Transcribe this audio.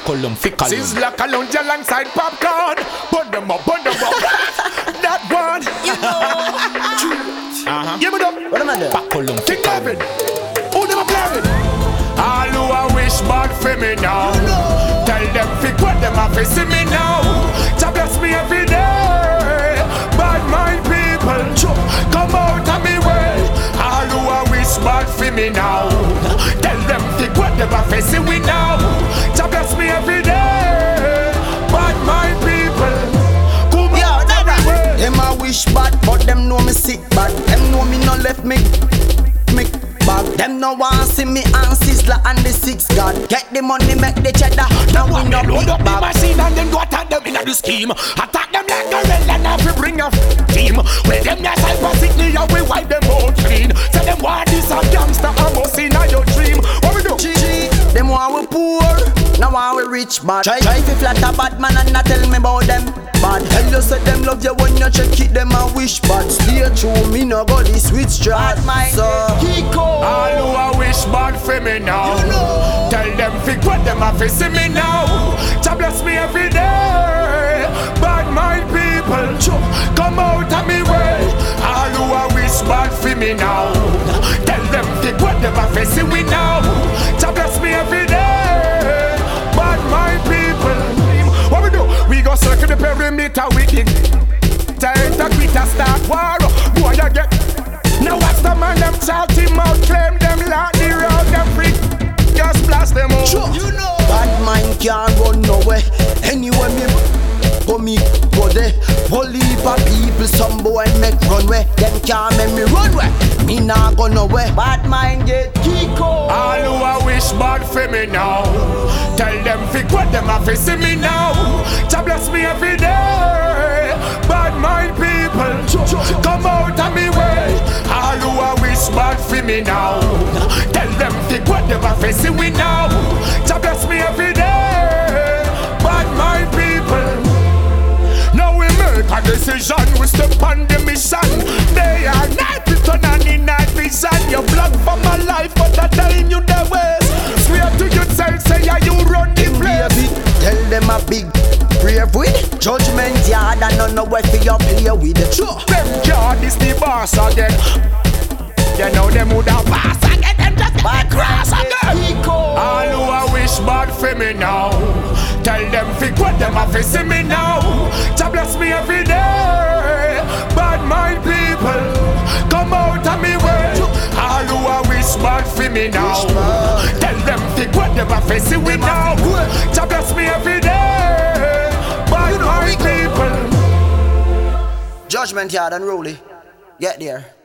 Baculum, Ficalum. Sizzla Kalunja alongside popcorn. Burn them up. That one. You know. Give me the What am I doing? Baculum, King Ficalum. David. Who them a playing? All who a wish bad for me now. Tell them fi what them a fi see me now. Jah bless me every day. Bad mind people, come out of me way. All who a wish bad for me now. Tell them fi what them a fi see we now. Jah bless me every day. Bad mind people, come out of me way. Them a wish bad, but them know me sick bad. Them know me no left me back. Them no want see me and Sizzla and the six God. Get the money, make the cheddar. Now we no load big up the back. machine and then go attack them in the scheme. Attack them like a real and have to bring a team. When them ya cyber sickly and we wipe them out clean. Say them want this a gangster and must in your dream. What we do? Them want we poor, now want we rich bad. Try to flat a bad man and not tell me about them bad. Hell you say them love you when you check it, them a wish bad. Stay true, me no go the switch straight. So Kiko, all who a wish bad for me now. You know. Tell them fi what them a fi see me now. Jah bless me every day. Bad mind people, come out of me way. All who a wish bad for me now. Tell them fi what them a fi see we now. Jah bless me every day. Bad mind people. What we do? We go circle the perimeter with it. Time that we to start war. Boy you get. Now watch the man them shout him out, claim them like the road them freak. Just blast them out. sure. You know. Bad mind can't run nowhere. Anywhere me go there. Whole heap of people, some boy make runway. Them can't make me runway. Me nah go nowhere. Bad mind get Kiko. All who a wish bad for me now. Tell them fi what them a fi see me now. Jah bless me every day. Bad mind people, come out of me way. All who a wish bad for me now. Tell them fi what them a fi see we now. Jah bless me every day. Bad mind people. Now we make a decision, we step on the mission. Day or night, we turn on in night vision. You blood for my life, but I telling you the ways. Swear to yourself, say yeah, you run the place. Tell them a big brave with judgment yard and none know where for you play with the truth. Them yard is the boss again. You know them would have pass again, them just Bad cross mind again. Kiko. All who a wish bad for me now. Tell them fi what them a fi see me now. Jah bless me every day. Bad mind people, come out of me way. All who a wish bad for me now. Tell them fi what them a fi see we now. Jah bless me every day. Bad mind people. Judgment yard and Rolly. Get there.